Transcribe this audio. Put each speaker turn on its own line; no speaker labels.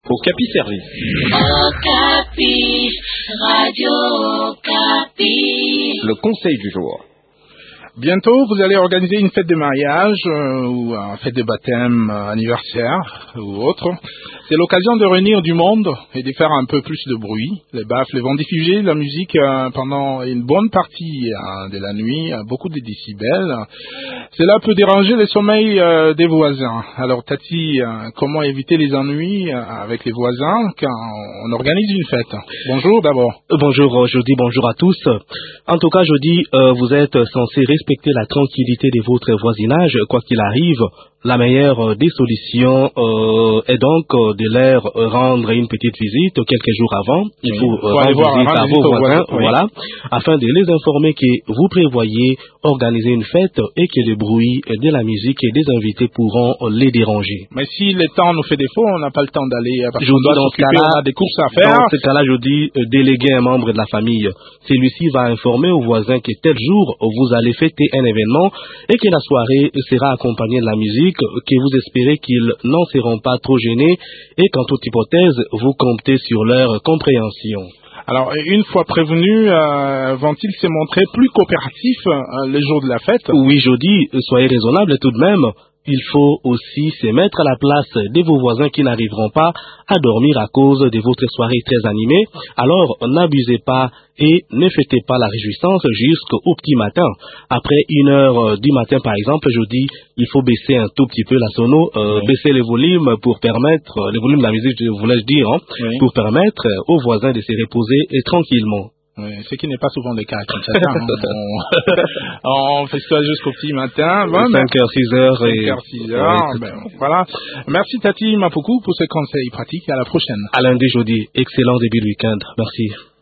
Okapi Service.
Okapi, Radio Okapi.
Le conseil du jour.
Bientôt, vous allez organiser une fête de mariage ou une fête de baptême, anniversaire ou autre. C'est l'occasion de réunir du monde et de faire un peu plus de bruit. Les baffles vont diffuser la musique pendant une bonne partie de la nuit, beaucoup de décibels. Cela peut déranger le sommeil des voisins. Alors Tati, comment éviter les ennuis avec les voisins quand on organise une fête? Bonjour d'abord.
Bonjour Jody, bonjour à tous. En tout cas Jody, vous êtes censé respecter la tranquillité de votre voisinage, quoi qu'il arrive. La meilleure des solutions est donc de leur rendre une petite visite quelques jours avant. Il faut rendre visite à vos voisins, voilà, afin de les informer que vous prévoyez organiser une fête et que le bruit de la musique et des invités pourront les déranger.
Mais si le temps nous fait défaut, on n'a pas le temps d'aller, parce qu'on doit s'occuper, on a des courses à faire.
Dans ce cas-là, je dis déléguer un membre de la famille. Celui-ci va informer aux voisins que tel jour vous allez fêter un événement et que la soirée sera accompagnée de la musique, que vous espérez qu'ils n'en seront pas trop gênés et qu'en toute hypothèse, vous comptez sur leur compréhension.
Alors, une fois prévenus, vont-ils se montrer plus coopératifs le jour de la fête?
Oui, Jody, soyez raisonnable tout de même. Il faut aussi se mettre à la place de vos voisins qui n'arriveront pas à dormir à cause de votre soirée très animée. Alors, n'abusez pas et ne fêtez pas la réjouissance jusqu'au petit matin. Après 1h du matin, par exemple, je dis, il faut baisser un tout petit peu la sono, baisser le volume pour permettre, le volume de la musique, voulais-je dire, pour permettre aux voisins de se reposer tranquillement.
Oui, ce qui n'est pas souvent le cas à Kinshasa. On fait ça jusqu'au petit matin.
5h, 6h.
5h, 6h. Voilà. Merci Tati Mapuku pour ce conseil pratique. À la prochaine.
À lundi, jeudi. Excellent début de week-end. Merci.